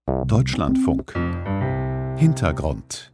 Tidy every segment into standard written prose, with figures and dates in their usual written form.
Deutschlandfunk. Hintergrund.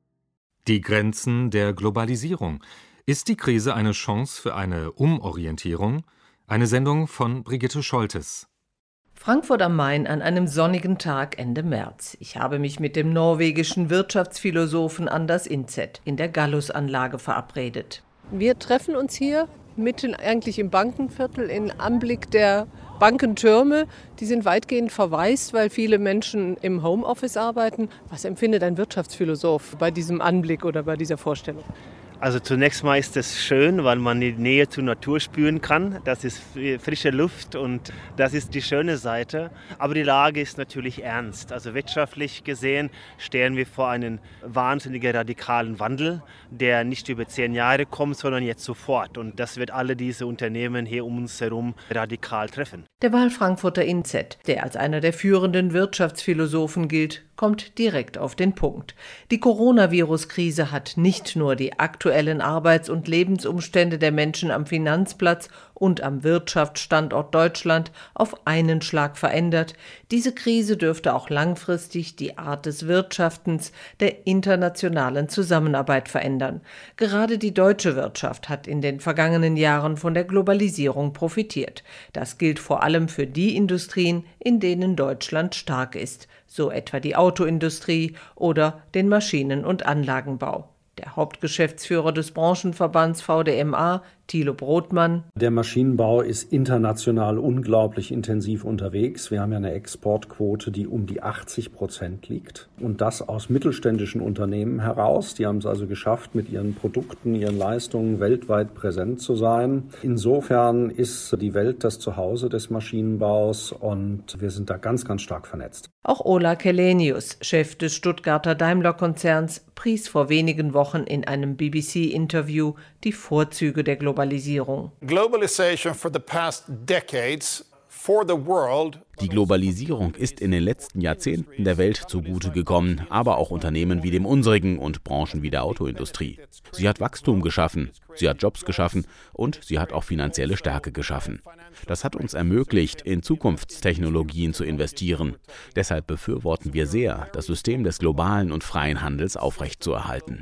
Die Grenzen der Globalisierung. Ist die Krise eine Chance für eine Umorientierung? Eine Sendung von Brigitte Scholtes. Frankfurt am Main an einem sonnigen Tag Ende März. Ich habe mich mit dem norwegischen Wirtschaftsphilosophen Anders Indset in der Gallus-Anlage verabredet. Wir treffen uns hier mitten eigentlich im Bankenviertel in Anblick der Bankentürme. Die sind weitgehend verwaist, weil viele Menschen im Homeoffice arbeiten. Was empfindet ein Wirtschaftsphilosoph bei diesem Anblick oder bei dieser Vorstellung? Also zunächst mal ist es schön, weil man die Nähe zur Natur spüren kann. Das ist frische Luft und das ist die schöne Seite. Aber die Lage ist natürlich ernst. Also wirtschaftlich gesehen stehen wir vor einem wahnsinnigen radikalen Wandel, der nicht über 10 Jahre kommt, sondern jetzt sofort. Und das wird alle diese Unternehmen hier um uns herum radikal treffen. Der Wahlfrankfurter Indset, der als einer der führenden Wirtschaftsphilosophen gilt, kommt direkt auf den Punkt. Die Coronavirus-Krise hat nicht nur die aktuellen Arbeits- und Lebensumstände der Menschen am Finanzplatz und am Wirtschaftsstandort Deutschland auf einen Schlag verändert. Diese Krise dürfte auch langfristig die Art des Wirtschaftens, der internationalen Zusammenarbeit verändern. Gerade die deutsche Wirtschaft hat in den vergangenen Jahren von der Globalisierung profitiert. Das gilt vor allem für die Industrien, in denen Deutschland stark ist, so etwa die Autoindustrie oder den Maschinen- und Anlagenbau. Der Hauptgeschäftsführer des Branchenverbands VDMA, Thilo Brodmann. Der Maschinenbau ist international unglaublich intensiv unterwegs. Wir haben ja eine Exportquote, die um die 80% liegt. Und das aus mittelständischen Unternehmen heraus. Die haben es also geschafft, mit ihren Produkten, ihren Leistungen weltweit präsent zu sein. Insofern ist die Welt das Zuhause des Maschinenbaus und wir sind da ganz, ganz stark vernetzt. Auch Ola Källenius, Chef des Stuttgarter Daimler-Konzerns, pries vor wenigen Wochen in einem BBC-Interview die Vorzüge der Globalisierung. Globalization for the past decades for the world. Die Globalisierung ist in den letzten Jahrzehnten der Welt zugute gekommen, aber auch Unternehmen wie dem unsrigen und Branchen wie der Autoindustrie. Sie hat Wachstum geschaffen, sie hat Jobs geschaffen und sie hat auch finanzielle Stärke geschaffen. Das hat uns ermöglicht, in Zukunftstechnologien zu investieren. Deshalb befürworten wir sehr, das System des globalen und freien Handels aufrechtzuerhalten.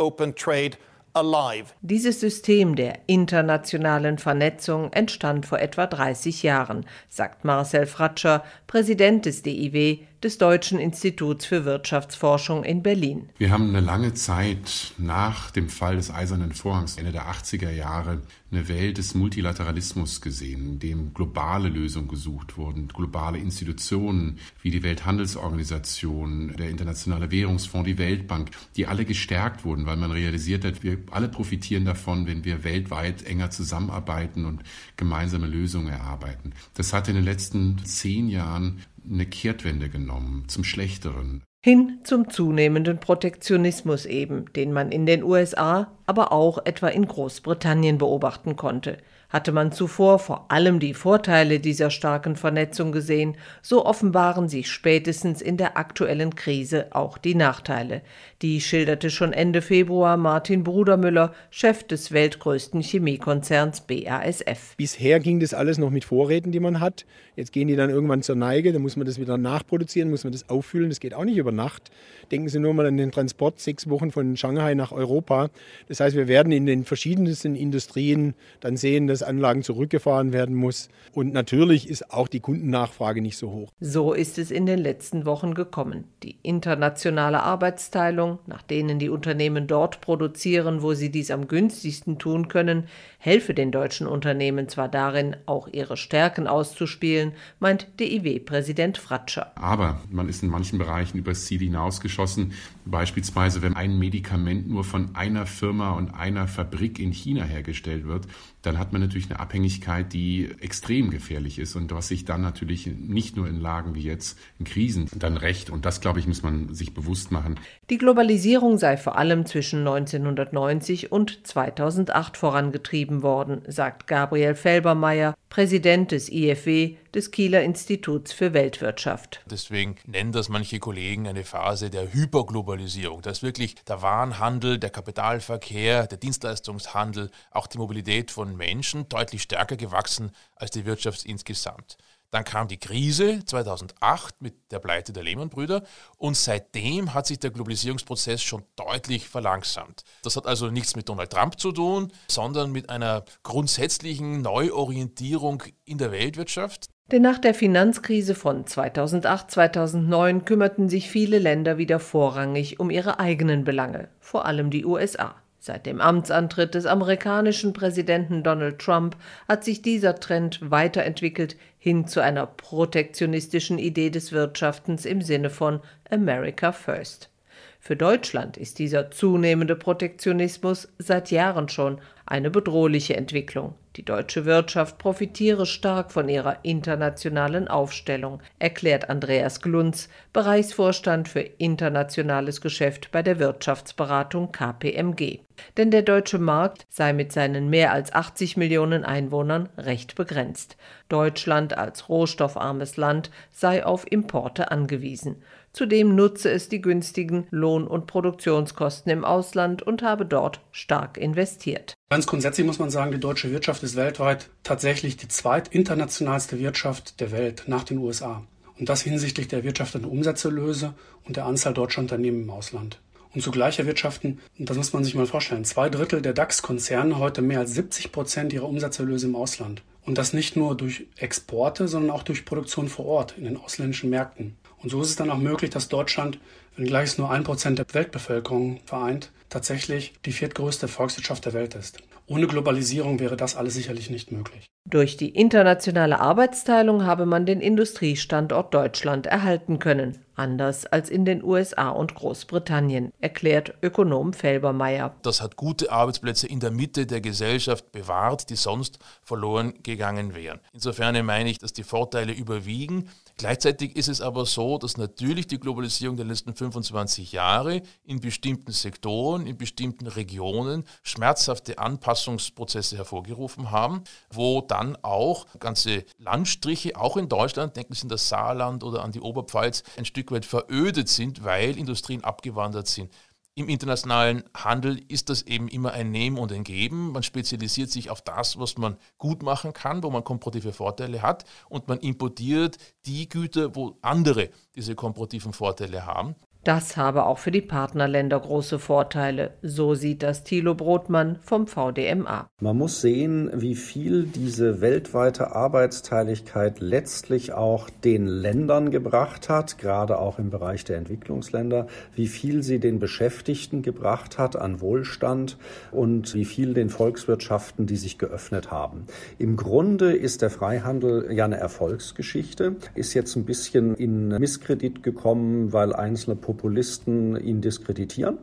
Dieses System der internationalen Vernetzung entstand vor etwa 30 Jahren, sagt Marcel Fratscher, Präsident des DIW, des Deutschen Instituts für Wirtschaftsforschung in Berlin. Wir haben eine lange Zeit nach dem Fall des Eisernen Vorhangs, Ende der 80er Jahre, eine Welt des Multilateralismus gesehen, in dem globale Lösungen gesucht wurden, globale Institutionen wie die Welthandelsorganisation, der Internationale Währungsfonds, die Weltbank, die alle gestärkt wurden, weil man realisiert hat, wir alle profitieren davon, wenn wir weltweit enger zusammenarbeiten und gemeinsame Lösungen erarbeiten. Das hat in den letzten 10 Jahren eine Kehrtwende genommen, zum Schlechteren. Hin zum zunehmenden Protektionismus eben, den man in den USA, aber auch etwa in Großbritannien beobachten konnte. Hatte man zuvor vor allem die Vorteile dieser starken Vernetzung gesehen, so offenbaren sich spätestens in der aktuellen Krise auch die Nachteile. Die schilderte schon Ende Februar Martin Brudermüller, Chef des weltgrößten Chemiekonzerns BASF. Bisher ging das alles noch mit Vorräten, die man hat. Jetzt gehen die dann irgendwann zur Neige, dann muss man das wieder nachproduzieren, muss man das auffüllen. Das geht auch nicht über Nacht. Denken Sie nur mal an den Transport 6 Wochen von Shanghai nach Europa. Das heißt, wir werden in den verschiedensten Industrien dann sehen, dass Anlagen zurückgefahren werden muss. Und natürlich ist auch die Kundennachfrage nicht so hoch. So ist es in den letzten Wochen gekommen. Die internationale Arbeitsteilung, nach denen die Unternehmen dort produzieren, wo sie dies am günstigsten tun können, helfe den deutschen Unternehmen zwar darin, auch ihre Stärken auszuspielen, meint DIW-Präsident Fratscher. Aber man ist in manchen Bereichen übers Ziel hinausgeschossen. Beispielsweise, wenn ein Medikament nur von einer Firma und einer Fabrik in China hergestellt wird, dann hat man natürlich eine Abhängigkeit, die extrem gefährlich ist und was sich dann natürlich nicht nur in Lagen wie jetzt, in Krisen, dann rächt. Und das, glaube ich, muss man sich bewusst machen. Die Globalisierung sei vor allem zwischen 1990 und 2008 vorangetrieben worden, sagt Gabriel Felbermayr, Präsident des IFW, des Kieler Instituts für Weltwirtschaft. Deswegen nennen das manche Kollegen eine Phase der Hyperglobalisierung, dass wirklich der Warenhandel, der Kapitalverkehr, der Dienstleistungshandel, auch die Mobilität von Menschen deutlich stärker gewachsen als die Wirtschaft insgesamt. Dann kam die Krise 2008 mit der Pleite der Lehman-Brüder und seitdem hat sich der Globalisierungsprozess schon deutlich verlangsamt. Das hat also nichts mit Donald Trump zu tun, sondern mit einer grundsätzlichen Neuorientierung in der Weltwirtschaft. Denn nach der Finanzkrise von 2008, 2009 kümmerten sich viele Länder wieder vorrangig um ihre eigenen Belange, vor allem die USA. Seit dem Amtsantritt des amerikanischen Präsidenten Donald Trump hat sich dieser Trend weiterentwickelt hin zu einer protektionistischen Idee des Wirtschaftens im Sinne von America First. Für Deutschland ist dieser zunehmende Protektionismus seit Jahren schon eine bedrohliche Entwicklung. Die deutsche Wirtschaft profitiere stark von ihrer internationalen Aufstellung, erklärt Andreas Glunz, Bereichsvorstand für internationales Geschäft bei der Wirtschaftsberatung KPMG. Denn der deutsche Markt sei mit seinen mehr als 80 Millionen Einwohnern recht begrenzt. Deutschland als rohstoffarmes Land sei auf Importe angewiesen. Zudem nutze es die günstigen Lohn- und Produktionskosten im Ausland und habe dort stark investiert. Ganz grundsätzlich muss man sagen, die deutsche Wirtschaft ist weltweit tatsächlich die zweitinternationalste Wirtschaft der Welt nach den USA. Und das hinsichtlich der wirtschaftlichen Umsatzerlöse und der Anzahl deutscher Unternehmen im Ausland. Und zugleich erwirtschaften, und das muss man sich mal vorstellen, 2/3 der DAX-Konzerne heute mehr als 70% ihrer Umsatzerlöse im Ausland. Und das nicht nur durch Exporte, sondern auch durch Produktion vor Ort in den ausländischen Märkten. Und so ist es dann auch möglich, dass Deutschland, wenngleich es nur 1% der Weltbevölkerung vereint, tatsächlich die viertgrößte Volkswirtschaft der Welt ist. Ohne Globalisierung wäre das alles sicherlich nicht möglich. Durch die internationale Arbeitsteilung habe man den Industriestandort Deutschland erhalten können, anders als in den USA und Großbritannien, erklärt Ökonom Felbermayr. Das hat gute Arbeitsplätze in der Mitte der Gesellschaft bewahrt, die sonst verloren gegangen wären. Insofern meine ich, dass die Vorteile überwiegen. Gleichzeitig ist es aber so, dass natürlich die Globalisierung der letzten 25 Jahre in bestimmten Sektoren, in bestimmten Regionen schmerzhafte Anpassungsprozesse hervorgerufen haben, wo dann auch ganze Landstriche, auch in Deutschland, denken Sie an das Saarland oder an die Oberpfalz, ein Stück weit verödet sind, weil Industrien abgewandert sind. Im internationalen Handel ist das eben immer ein Nehmen und ein Geben. Man spezialisiert sich auf das, was man gut machen kann, wo man komparative Vorteile hat, und man importiert die Güter, wo andere diese komparativen Vorteile haben. Das habe auch für die Partnerländer große Vorteile, so sieht das Thilo Brodmann vom VDMA. Man muss sehen, wie viel diese weltweite Arbeitsteiligkeit letztlich auch den Ländern gebracht hat, gerade auch im Bereich der Entwicklungsländer, wie viel sie den Beschäftigten gebracht hat an Wohlstand und wie viel den Volkswirtschaften, die sich geöffnet haben. Im Grunde ist der Freihandel ja eine Erfolgsgeschichte, ist jetzt ein bisschen in Misskredit gekommen, weil einzelne Populisten ihn diskreditieren.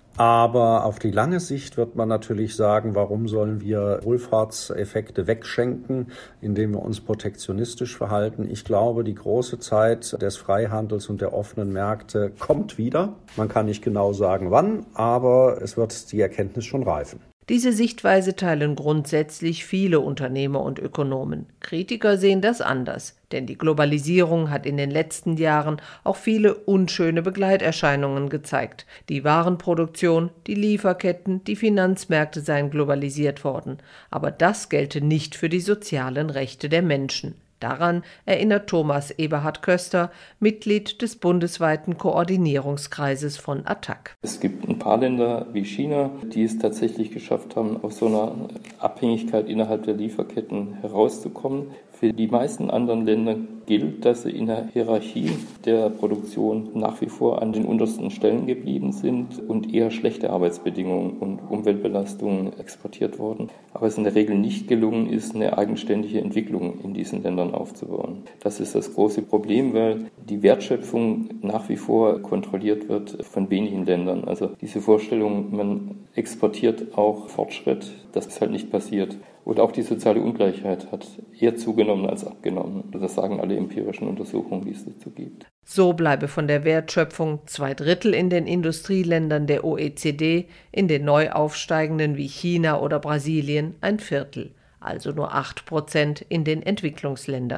Aber auf die lange Sicht wird man natürlich sagen, warum sollen wir Wohlfahrtseffekte wegschenken, indem wir uns protektionistisch verhalten. Ich glaube, die große Zeit des Freihandels und der offenen Märkte kommt wieder. Man kann nicht genau sagen, wann, aber es wird die Erkenntnis schon reifen. Diese Sichtweise teilen grundsätzlich viele Unternehmer und Ökonomen. Kritiker sehen das anders, denn die Globalisierung hat in den letzten Jahren auch viele unschöne Begleiterscheinungen gezeigt. Die Warenproduktion, die Lieferketten, die Finanzmärkte seien globalisiert worden. Aber das gelte nicht für die sozialen Rechte der Menschen. Daran erinnert Thomas Eberhard Köster, Mitglied des bundesweiten Koordinierungskreises von ATTAC. Es gibt ein paar Länder wie China, die es tatsächlich geschafft haben, aus so einer Abhängigkeit innerhalb der Lieferketten herauszukommen. Für die meisten anderen Länder gilt, dass sie in der Hierarchie der Produktion nach wie vor an den untersten Stellen geblieben sind und eher schlechte Arbeitsbedingungen und Umweltbelastungen exportiert wurden. Aber es in der Regel nicht gelungen ist, eine eigenständige Entwicklung in diesen Ländern aufzubauen. Das ist das große Problem, weil die Wertschöpfung nach wie vor kontrolliert wird von wenigen Ländern. Also diese Vorstellung, man exportiert auch Fortschritt, das ist halt nicht passiert. Und auch die soziale Ungleichheit hat eher zugenommen als abgenommen. Das sagen alle empirischen Untersuchungen, die es dazu gibt. So bleibe von der Wertschöpfung 2/3 in den Industrieländern der OECD, in den neu aufsteigenden wie China oder Brasilien 1/4, also nur 8% in den Entwicklungsländern.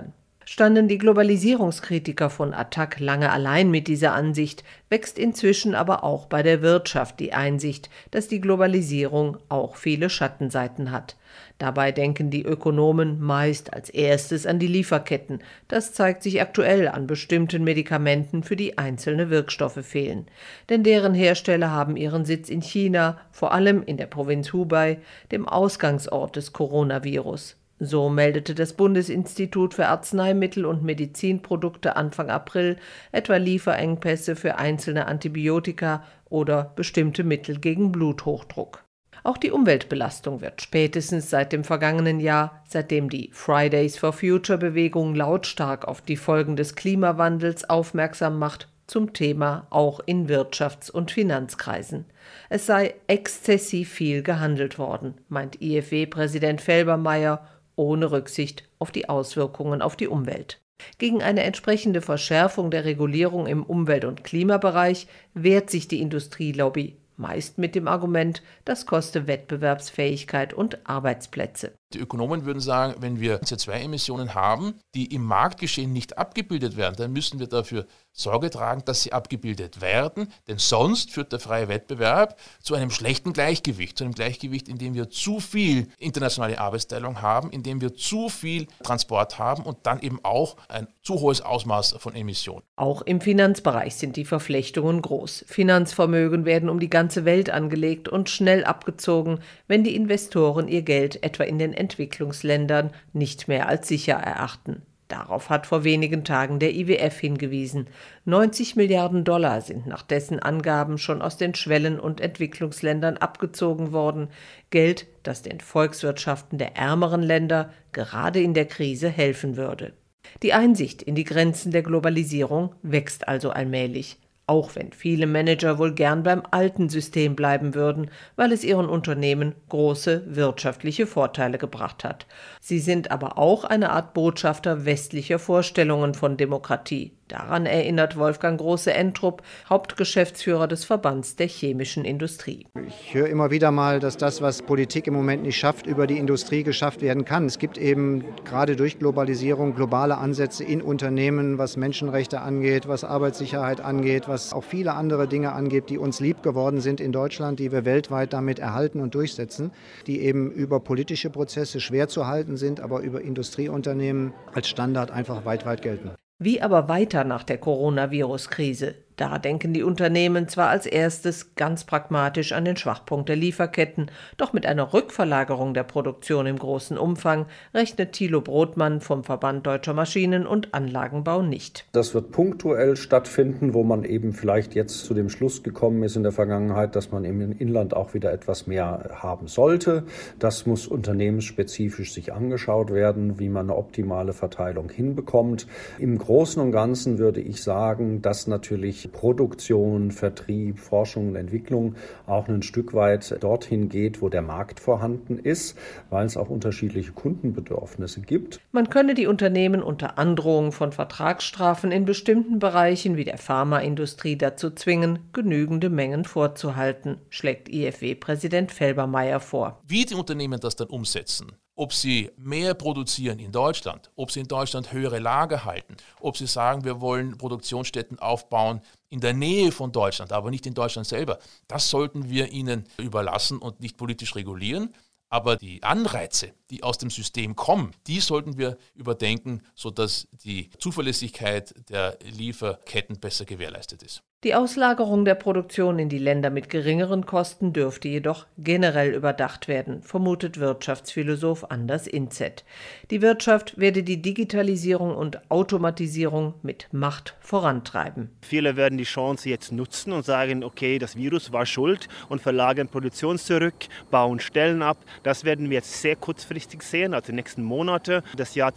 Standen die Globalisierungskritiker von Attac lange allein mit dieser Ansicht, wächst inzwischen aber auch bei der Wirtschaft die Einsicht, dass die Globalisierung auch viele Schattenseiten hat. Dabei denken die Ökonomen meist als erstes an die Lieferketten. Das zeigt sich aktuell an bestimmten Medikamenten, für die einzelne Wirkstoffe fehlen. Denn deren Hersteller haben ihren Sitz in China, vor allem in der Provinz Hubei, dem Ausgangsort des Coronavirus. So meldete das Bundesinstitut für Arzneimittel und Medizinprodukte Anfang April etwa Lieferengpässe für einzelne Antibiotika oder bestimmte Mittel gegen Bluthochdruck. Auch die Umweltbelastung wird spätestens seit dem vergangenen Jahr, seitdem die Fridays for Future-Bewegung lautstark auf die Folgen des Klimawandels aufmerksam macht, zum Thema auch in Wirtschafts- und Finanzkreisen. Es sei exzessiv viel gehandelt worden, meint IFW-Präsident Felbermayr, ohne Rücksicht auf die Auswirkungen auf die Umwelt. Gegen eine entsprechende Verschärfung der Regulierung im Umwelt- und Klimabereich wehrt sich die Industrielobby, meist mit dem Argument, das koste Wettbewerbsfähigkeit und Arbeitsplätze. Die Ökonomen würden sagen, wenn wir CO2-Emissionen haben, die im Marktgeschehen nicht abgebildet werden, dann müssen wir dafür Sorge tragen, dass sie abgebildet werden, denn sonst führt der freie Wettbewerb zu einem schlechten Gleichgewicht, zu einem Gleichgewicht, in dem wir zu viel internationale Arbeitsteilung haben, in dem wir zu viel Transport haben und dann eben auch ein zu hohes Ausmaß von Emissionen. Auch im Finanzbereich sind die Verflechtungen groß. Finanzvermögen werden um die ganze Welt angelegt und schnell abgezogen, wenn die Investoren ihr Geld etwa in den Entwicklungsländern nicht mehr als sicher erachten. Darauf hat vor wenigen Tagen der IWF hingewiesen. 90 Milliarden Dollar sind nach dessen Angaben schon aus den Schwellen- und Entwicklungsländern abgezogen worden. Geld, das den Volkswirtschaften der ärmeren Länder gerade in der Krise helfen würde. Die Einsicht in die Grenzen der Globalisierung wächst also allmählich. Auch wenn viele Manager wohl gern beim alten System bleiben würden, weil es ihren Unternehmen große wirtschaftliche Vorteile gebracht hat. Sie sind aber auch eine Art Botschafter westlicher Vorstellungen von Demokratie. Daran erinnert Wolfgang Große-Entrup, Hauptgeschäftsführer des Verbands der chemischen Industrie. Ich höre immer wieder mal, dass das, was Politik im Moment nicht schafft, über die Industrie geschafft werden kann. Es gibt eben gerade durch Globalisierung globale Ansätze in Unternehmen, was Menschenrechte angeht, was Arbeitssicherheit angeht, was auch viele andere Dinge angeht, die uns lieb geworden sind in Deutschland, die wir weltweit damit erhalten und durchsetzen, die eben über politische Prozesse schwer zu halten sind, aber über Industrieunternehmen als Standard einfach weit gelten. Wie aber weiter nach der Coronavirus-Krise? Da denken die Unternehmen zwar als erstes ganz pragmatisch an den Schwachpunkt der Lieferketten, doch mit einer Rückverlagerung der Produktion im großen Umfang rechnet Thilo Brodmann vom Verband Deutscher Maschinen- und Anlagenbau nicht. Das wird punktuell stattfinden, wo man eben vielleicht jetzt zu dem Schluss gekommen ist in der Vergangenheit, dass man im Inland auch wieder etwas mehr haben sollte. Das muss unternehmensspezifisch sich angeschaut werden, wie man eine optimale Verteilung hinbekommt. Im Großen und Ganzen würde ich sagen, dass natürlich Produktion, Vertrieb, Forschung und Entwicklung auch ein Stück weit dorthin geht, wo der Markt vorhanden ist, weil es auch unterschiedliche Kundenbedürfnisse gibt. Man könne die Unternehmen unter Androhung von Vertragsstrafen in bestimmten Bereichen wie der Pharmaindustrie dazu zwingen, genügende Mengen vorzuhalten, schlägt IFW-Präsident Felbermayr vor. Wie die Unternehmen das dann umsetzen, ob sie mehr produzieren in Deutschland, ob sie in Deutschland höhere Lager halten, ob sie sagen, wir wollen Produktionsstätten aufbauen in der Nähe von Deutschland, aber nicht in Deutschland selber. Das sollten wir ihnen überlassen und nicht politisch regulieren. Aber die Anreize, die aus dem System kommen, die sollten wir überdenken, sodass die Zuverlässigkeit der Lieferketten besser gewährleistet ist. Die Auslagerung der Produktion in die Länder mit geringeren Kosten dürfte jedoch generell überdacht werden, vermutet Wirtschaftsphilosoph Anders Inzet. Die Wirtschaft werde die Digitalisierung und Automatisierung mit Macht vorantreiben. Viele werden die Chance jetzt nutzen und sagen, okay, das Virus war schuld und verlagern Produktion zurück, bauen Stellen ab. Das werden wir jetzt sehr kurzfristig sehen, also die nächsten Monate. Das Jahr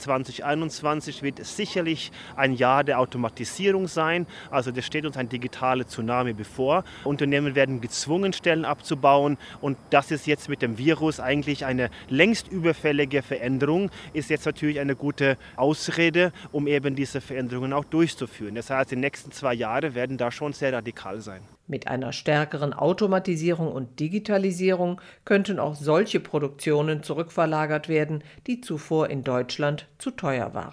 2021 wird sicherlich ein Jahr der Automatisierung sein. Also das steht uns ein digitale Tsunami bevor. Unternehmen werden gezwungen, Stellen abzubauen. Und das ist jetzt mit dem Virus eigentlich eine längst überfällige Veränderung. Ist jetzt natürlich eine gute Ausrede, um eben diese Veränderungen auch durchzuführen. Das heißt, die nächsten 2 Jahre werden da schon sehr radikal sein. Mit einer stärkeren Automatisierung und Digitalisierung könnten auch solche Produktionen zurückverlagert werden, die zuvor in Deutschland zu teuer waren.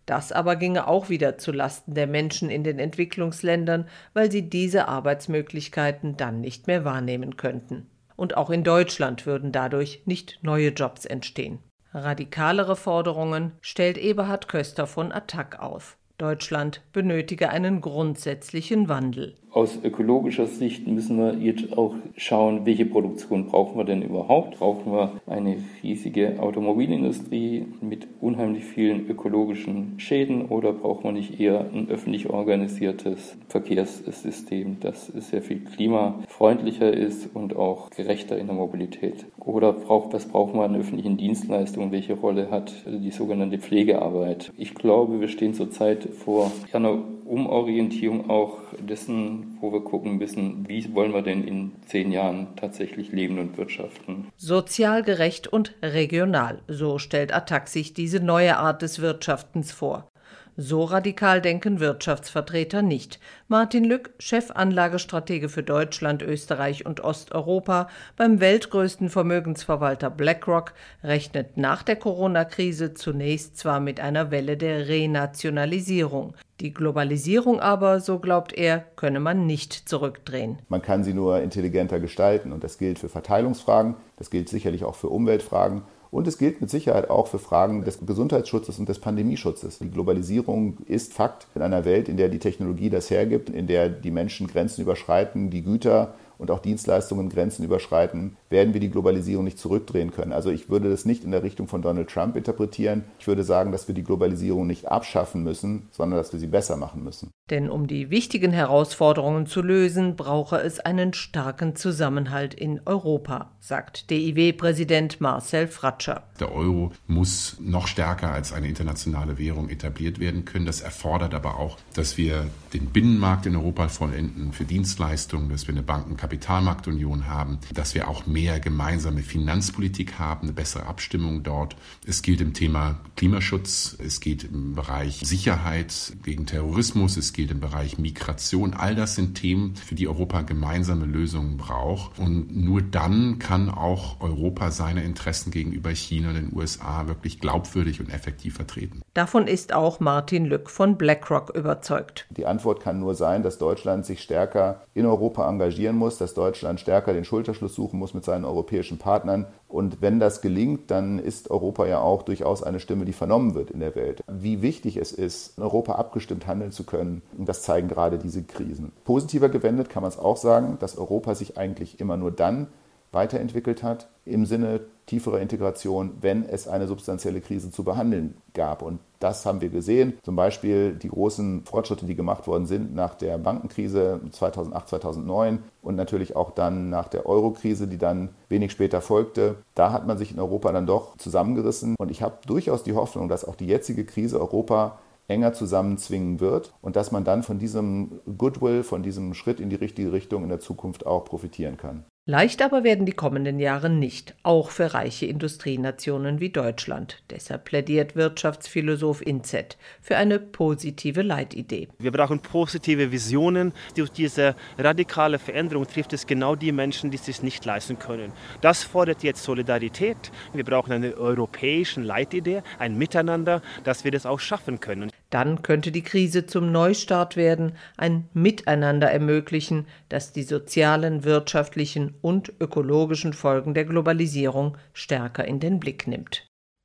Das aber ginge auch wieder zu Lasten der Menschen in den Entwicklungsländern, weil sie diese Arbeitsmöglichkeiten dann nicht mehr wahrnehmen könnten. Und auch in Deutschland würden dadurch nicht neue Jobs entstehen. Radikalere Forderungen stellt Eberhard Köster von ATTAC auf. Deutschland benötige einen grundsätzlichen Wandel. Aus ökologischer Sicht müssen wir jetzt auch schauen, welche Produktion brauchen wir denn überhaupt? Brauchen wir eine riesige Automobilindustrie mit unheimlich vielen ökologischen Schäden oder brauchen wir nicht eher ein öffentlich organisiertes Verkehrssystem, das sehr viel klimafreundlicher ist und auch gerechter in der Mobilität? Oder was brauchen wir an öffentlichen Dienstleistungen? Welche Rolle hat die sogenannte Pflegearbeit? Ich glaube, wir stehen zurzeit vor einer Umorientierung auch dessen, wo wir gucken müssen, wie wollen wir denn in 10 Jahren tatsächlich leben und wirtschaften. Sozial gerecht und regional, so stellt ATTAC sich diese neue Art des Wirtschaftens vor. So radikal denken Wirtschaftsvertreter nicht. Martin Lück, Chefanlagestratege für Deutschland, Österreich und Osteuropa beim weltgrößten Vermögensverwalter BlackRock, rechnet nach der Corona-Krise zunächst zwar mit einer Welle der Renationalisierung. Die Globalisierung aber, so glaubt er, könne man nicht zurückdrehen. Man kann sie nur intelligenter gestalten und das gilt für Verteilungsfragen, das gilt sicherlich auch für Umweltfragen. Und es gilt mit Sicherheit auch für Fragen des Gesundheitsschutzes und des Pandemieschutzes. Die Globalisierung ist Fakt in einer Welt, in der die Technologie das hergibt, in der die Menschen Grenzen überschreiten, die Güter und auch Dienstleistungen Grenzen überschreiten, werden wir die Globalisierung nicht zurückdrehen können. Also ich würde das nicht in der Richtung von Donald Trump interpretieren. Ich würde sagen, dass wir die Globalisierung nicht abschaffen müssen, sondern dass wir sie besser machen müssen. Denn um die wichtigen Herausforderungen zu lösen, brauche es einen starken Zusammenhalt in Europa, sagt DIW-Präsident Marcel Fratscher. Der Euro muss noch stärker als eine internationale Währung etabliert werden können. Das erfordert aber auch, dass wir den Binnenmarkt in Europa vollenden für Dienstleistungen, dass wir eine Banken-Kapitalmarktunion haben, dass wir auch mehr gemeinsame Finanzpolitik haben, eine bessere Abstimmung dort. Es gilt im Thema Klimaschutz, es geht im Bereich Sicherheit gegen Terrorismus, es gilt im Bereich Migration. All das sind Themen, für die Europa gemeinsame Lösungen braucht. Und nur dann kann auch Europa seine Interessen gegenüber China und den USA wirklich glaubwürdig und effektiv vertreten. Davon ist auch Martin Lück von BlackRock überzeugt. Die Antwort kann nur sein, dass Deutschland sich stärker in Europa engagieren muss, dass Deutschland stärker den Schulterschluss suchen muss mit seinen europäischen Partnern. Und wenn das gelingt, dann ist Europa ja auch durchaus eine Stimme, die vernommen wird in der Welt. Wie wichtig es ist, in Europa abgestimmt handeln zu können, das zeigen gerade diese Krisen. Positiver gewendet kann man es auch sagen, dass Europa sich eigentlich immer nur dann weiterentwickelt hat, im Sinne tieferer Integration, wenn es eine substanzielle Krise zu behandeln gab. Und das haben wir gesehen. Zum Beispiel die großen Fortschritte, die gemacht worden sind nach der Bankenkrise 2008, 2009 und natürlich auch dann nach der Euro-Krise, die dann wenig später folgte. Da hat man sich in Europa dann doch zusammengerissen. Und ich habe durchaus die Hoffnung, dass auch die jetzige Krise Europa enger zusammenzwingen wird und dass man dann von diesem Goodwill, von diesem Schritt in die richtige Richtung in der Zukunft auch profitieren kann. Leicht aber werden die kommenden Jahre nicht, auch für reiche Industrienationen wie Deutschland. Deshalb plädiert Wirtschaftsphilosoph Inzet für eine positive Leitidee. Wir brauchen positive Visionen. Durch diese radikale Veränderung trifft es genau die Menschen, die es sich nicht leisten können. Das fordert jetzt Solidarität. Wir brauchen eine europäische Leitidee, ein Miteinander, dass wir das auch schaffen können. Dann könnte die Krise zum Neustart werden, ein Miteinander ermöglichen, das die sozialen, wirtschaftlichen und ökologischen Folgen der Globalisierung stärker in den Blick nimmt.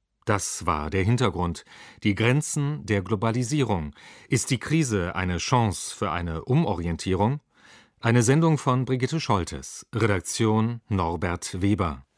Das war der Hintergrund. Die Grenzen der Globalisierung. Ist die Krise eine Chance für eine Umorientierung? Eine Sendung von Brigitte Scholtes. Redaktion Norbert Weber.